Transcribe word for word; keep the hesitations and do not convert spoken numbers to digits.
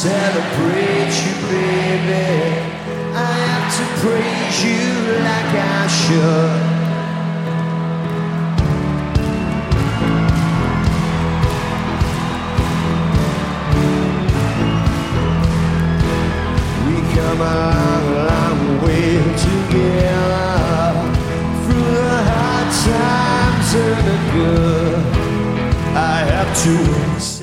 celebrate you, baby. I have to praise you like I should. We come a long, long way together, through the hard times and the good. I have to